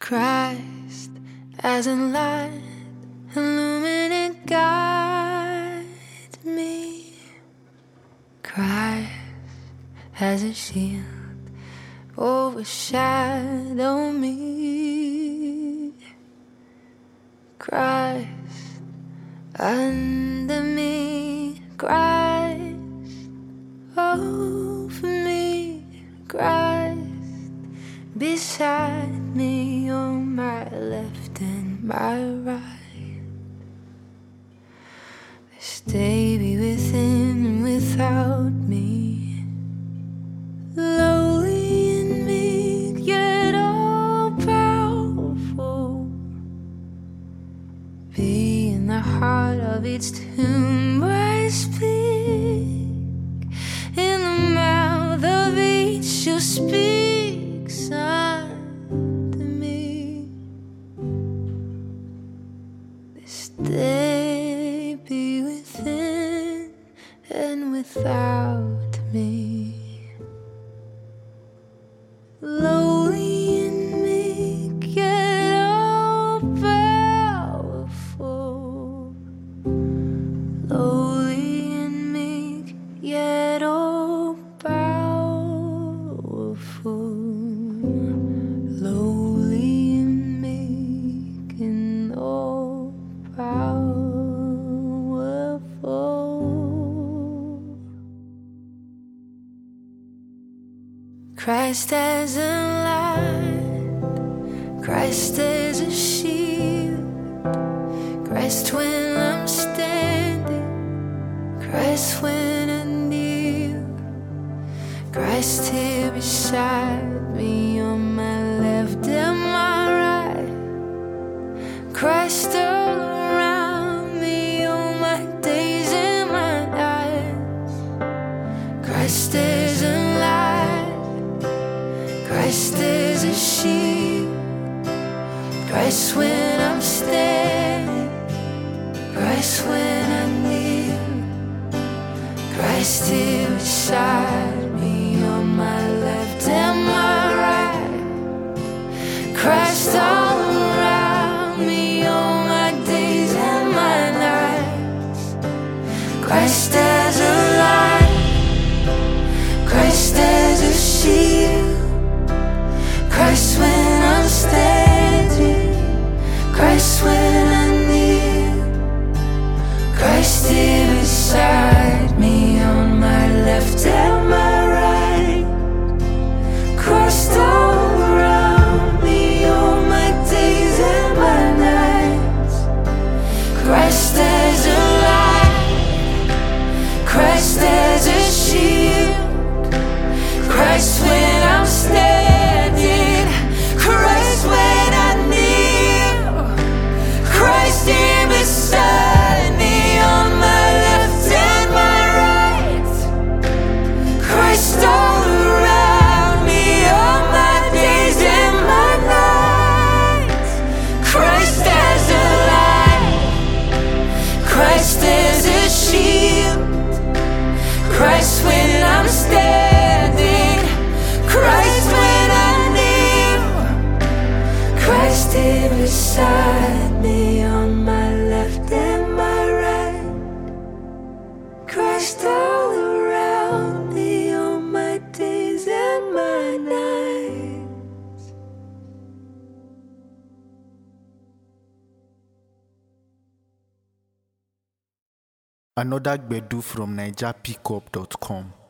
Christ as a light, illuminate, guide me. Christ as a shield, overshadow me. Christ under me, Christ over me, Christ beside me, on my left and my right. Stay be within and without me, lowly and meek, yet all powerful. Be in the heart of each tomb I speak, in the mouth of each you'll speak, Son, to me. This day be within and without me, lowly and meek, yet all powerful. Lowly and meek, yet all powerful. Lowly and meek and all powerful. Christ as a light, Christ as a shield, Christ when I'm standing, Christ when I kneel, Christ here beside me, on my left and my right, Christ all around me, all my days and my nights. Christ is a light, Christ is a shield, Christ when I'm standing, Christ when I kneel, Christ here beside me, on my left and my right, Christ all around me, all my days and my nights. Christ as a light, Christ as a shield, Christ when I'm standing, Christ when I kneel, Christ here beside me, on my left and my right, Christ all around me, all my days and my nights. Christ as a light, Christ as a shield, Christ when I'm standing, Christ when I kneel, Christ here beside me, on my left and my right, Christ all around me, all my days and my nights. Christ as a light, Christ as a shield, Christ when I'm standing, Christ when I kneel, Christ here beside me, on my left and my right, Christ all around me, all my days and my nights. Another Gbedu from NigerPickup.com.